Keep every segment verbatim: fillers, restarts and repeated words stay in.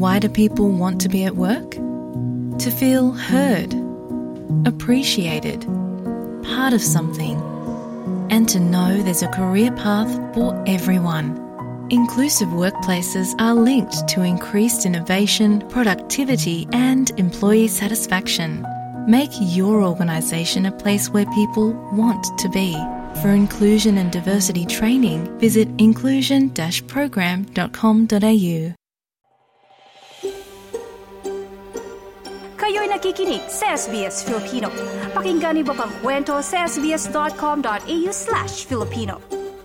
Why do people want to be at work? To feel heard, appreciated, part of something, and to know there's a career path for everyone. Inclusive workplaces are linked to increased innovation, productivity, and employee satisfaction. Make your organisation a place where people want to be. For inclusion and diversity training, visit inclusion dash program dot com dot a u. Kayo'y nakikinig sa S B S Filipino. Pakinggan niyo pa ang kwento sa sbs dot com dot a u slash Filipino.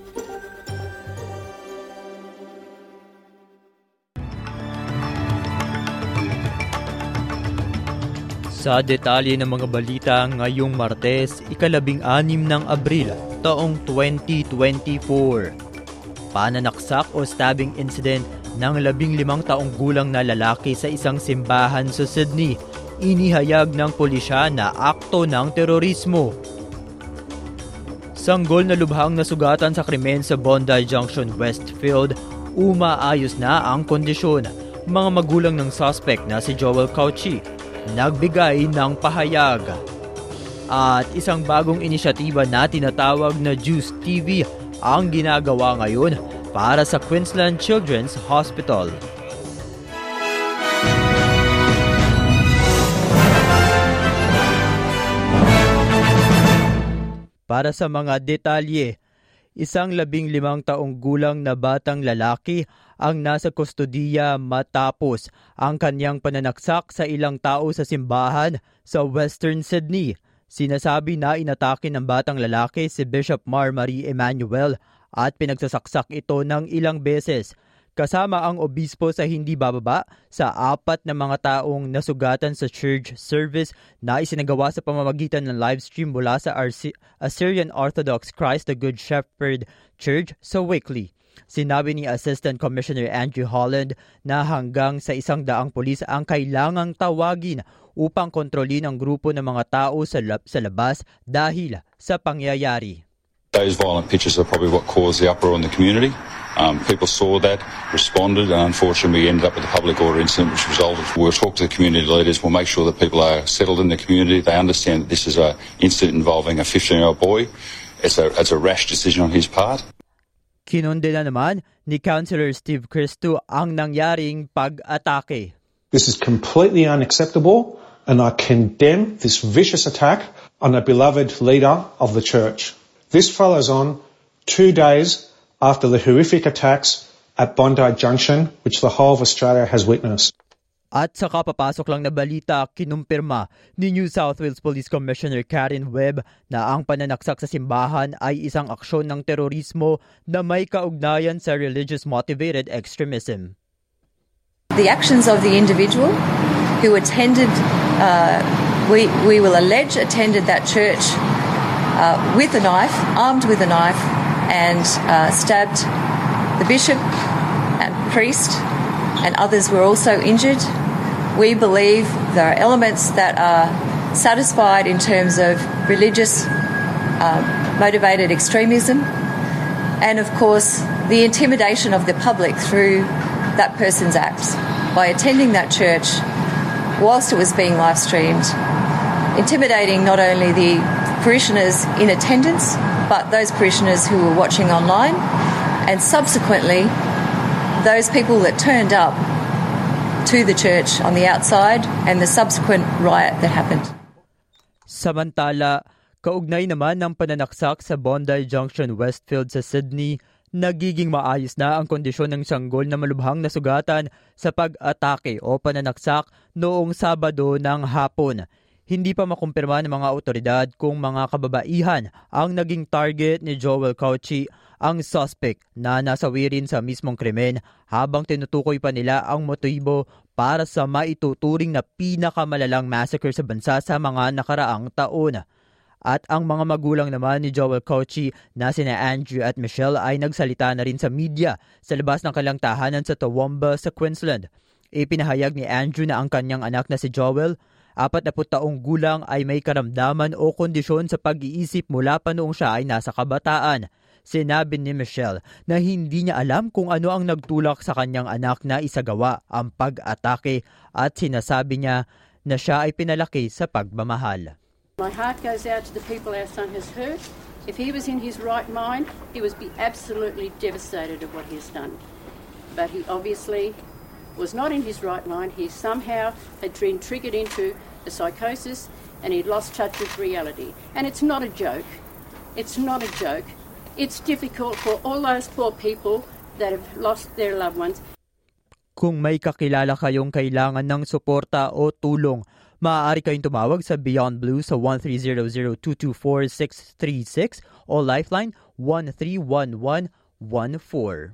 Sa detalye ng mga balita ngayong Martes, ikalabing anim ng Abril, taong twenty twenty-four. Pananaksak o stabbing incident ng labing limang taong gulang na lalaki sa isang simbahan sa Sydney. Inihayag ng pulisya na akto ng terorismo. Sanggol na lubhang nasugatan sa krimen sa Bondi Junction, Westfield, umaayos na ang kondisyon. Mga magulang ng suspect na si Joel Cauchi nagbigay ng pahayag. At isang bagong inisyatiba na tinatawag na Juice T V ang ginagawa ngayon para sa Queensland Children's Hospital. Para sa mga detalye, isang labing limang taong gulang na batang lalaki ang nasa kustodiya matapos ang kanyang pananaksak sa ilang tao sa simbahan sa Western Sydney. Sinasabi na inatake ng batang lalaki si Bishop Mar Marie Emmanuel at pinagsasaksak ito ng ilang beses. Kasama ang obispo sa hindi bababa sa apat na mga taong nasugatan sa church service na isinagawa sa pamamagitan ng livestream mula sa Assyrian Orthodox Christ the Good Shepherd Church sa Wickley. Sinabi ni Assistant Commissioner Andrew Holland na hanggang sa isang daang pulis ang kailangang tawagin upang kontrolin ang grupo ng mga tao sa, lab- sa labas dahil sa pangyayari. Those violent pictures are probably what caused the uproar in the community. Um, people saw that, responded, and unfortunately we ended up with a public order incident which resulted. We'll talk to the community leaders, we'll make sure that people are settled in the community, they understand that this is an incident involving a fifteen-year-old boy. It's a, it's a rash decision on his part. Kinundena naman ni Councillor Steve Christo ang nangyaring pag-atake. This is completely unacceptable and I condemn this vicious attack on a beloved leader of the church. This follows on two days after the horrific attacks at Bondi Junction, which the whole of Australia has witnessed. At sa kapapasok lang na balita, kinumpirma ni New South Wales Police Commissioner Karen Webb na ang pananaksak sa simbahan ay isang aksyon ng terorismo na may kaugnayan sa religious-motivated extremism. The actions of the individual who attended, uh, we, we will allege, attended that church uh, with a knife, armed with a knife, and uh, stabbed the bishop and priest, and others were also injured. We believe there are elements that are satisfied in terms of religious uh, motivated extremism, and of course the intimidation of the public through that person's acts by attending that church whilst it was being live streamed, intimidating not only the parishioners in attendance but those parishioners who were watching online, and subsequently those people that turned up to the church on the outside and the subsequent riot that happened. Samantala, kaugnay naman ng pananaksak sa Bondi Junction, Westfield sa Sydney, nagiging maayos na ang kondisyon ng sanggol na malubhang nasugatan sa pag-atake o pananaksak noong Sabado ng hapon. Hindi pa makumpirma ng mga otoridad kung mga kababaihan ang naging target ni Joel Cauchi, ang suspect na nasawi rin sa mismong krimen, habang tinutukoy pa nila ang motibo para sa maituturing na pinakamalalang massacre sa bansa sa mga nakaraang taon. At ang mga magulang naman ni Joel Cauchi na sina Andrew at Michelle ay nagsalita na rin sa media sa labas ng kanilang tahanan sa Toowoomba sa Queensland. Ipinahayag ni Andrew na ang kanyang anak na si Joel, apat na taong gulang, ay may karamdaman o kondisyon sa pag-iisip mula pa noong siya ay nasa kabataan. Sinabi ni Michelle na hindi niya alam kung ano ang nagtulak sa kanyang anak na isagawa ang pag-atake at sinasabi niya na siya ay pinalaki sa pagmamahal. My heart goes out to the people our son has hurt. If he was in his right mind, he would be absolutely devastated at what he has done. But he obviously was not in his right mind. He somehow had been triggered into a psychosis and he'd lost touch with reality. And it's not a joke. It's not a joke. It's difficult for all those poor people that have lost their loved ones. Kung may kakilala kayong kailangan ng suporta o tulong, maaari kayong tumawag sa Beyond Blue sa one three zero zero two two four six three six o Lifeline one three one one one four.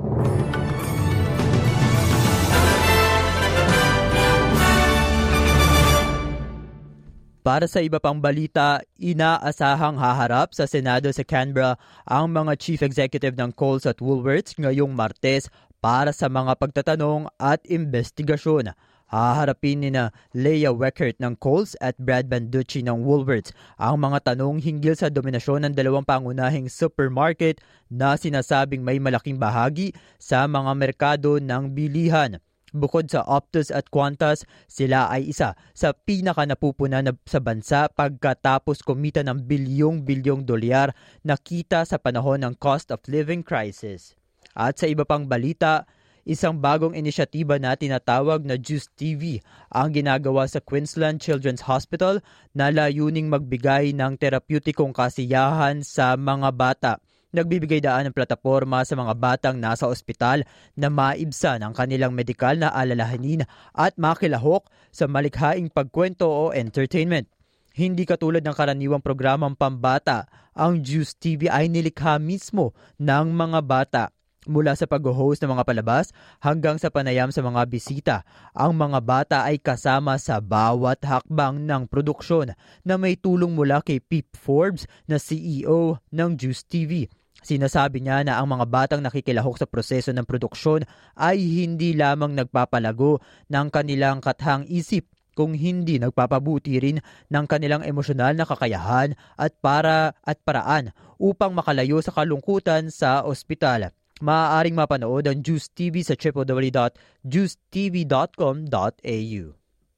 Para sa iba pang balita, inaasahang haharap sa Senado sa Canberra ang mga Chief Executive ng Coles at Woolworths ngayong Martes para sa mga pagtatanong at investigasyon. Haharapin ni na Leah Weckert ng Coles at Brad Banducci ng Woolworths ang mga tanong hinggil sa dominasyon ng dalawang pangunahing supermarket na sinasabing may malaking bahagi sa mga merkado ng bilihan. Bukod sa Optus at Qantas, sila ay isa sa pinaka-napupuna na sa bansa pagkatapos kumita ng bilyong-bilyong dolyar na kita sa panahon ng cost of living crisis. At sa iba pang balita, isang bagong inisyatiba na tinatawag na Juice T V ang ginagawa sa Queensland Children's Hospital na layuning magbigay ng terapeutikong kasiyahan sa mga bata. Nagbibigay daan ng plataporma sa mga batang nasa ospital na maibsan ang kanilang medikal na alalahanin at makilahok sa malikhaing pagkwento o entertainment. Hindi katulad ng karaniwang programang pambata, ang Juice T V ay nilikha mismo ng mga bata. Mula sa pag-host ng mga palabas hanggang sa panayam sa mga bisita, ang mga bata ay kasama sa bawat hakbang ng produksyon na may tulong mula kay Pip Forbes na C E O ng Juice T V. Sinasabi niya na ang mga batang nakikilahok sa proseso ng produksyon ay hindi lamang nagpapalago ng kanilang kathang isip, kung hindi nagpapabuti rin ng kanilang emosyonal na kakayahan at para at paraan upang makalayo sa kalungkutan sa ospital. Maaaring mapanood ang Juice T V sa w w w dot juice t v dot com dot a u.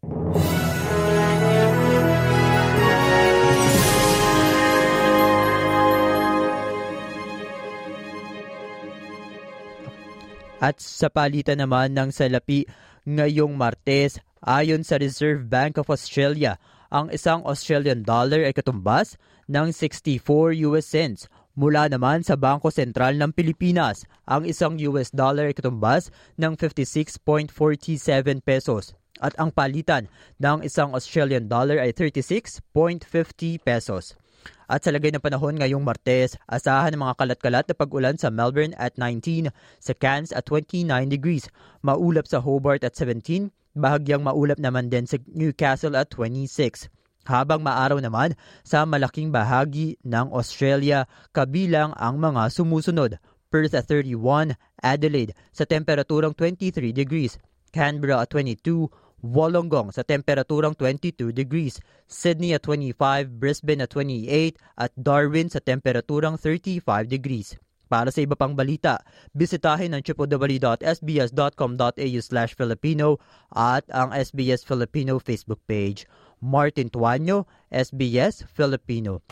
At sa palitan naman ng salapi ngayong Martes, ayon sa Reserve Bank of Australia, ang isang Australian dollar ay katumbas ng sixty-four U S cents. Mula naman sa Bangko Sentral ng Pilipinas, ang isang U S dollar ay katumbas ng fifty-six point four seven pesos. At ang palitan ng isang Australian dollar ay thirty-six point five zero pesos. At sa lagay ng panahon ngayong Martes, asahan ng mga kalat-kalat na pag-ulan sa Melbourne at nineteen, sa Cairns at twenty-nine degrees, maulap sa Hobart at seventeen, bahagyang maulap naman din sa Newcastle at twenty-six. Habang maaraw naman sa malaking bahagi ng Australia, kabilang ang mga sumusunod: Perth at thirty-one, Adelaide sa temperaturang twenty-three degrees, Canberra at twenty-two, Wollongong sa temperaturang twenty-two degrees, Sydney at twenty-five, Brisbane at twenty-eight, at Darwin sa temperaturang thirty-five degrees. Para sa iba pang balita, bisitahin ang w w w dot s b s dot com dot a u slash Filipino at ang S B S Filipino Facebook page. Martin Tuanyo, S B S Filipino.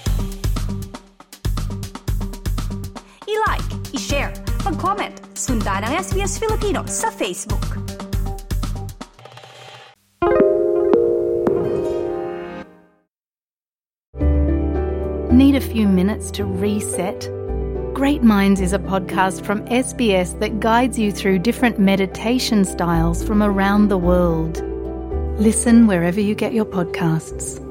I-like, i-share, mag-comment, sundan ang S B S Filipino sa Facebook. Need a few minutes to reset? Great Minds is a podcast from S B S that guides you through different meditation styles from around the world. Listen wherever you get your podcasts.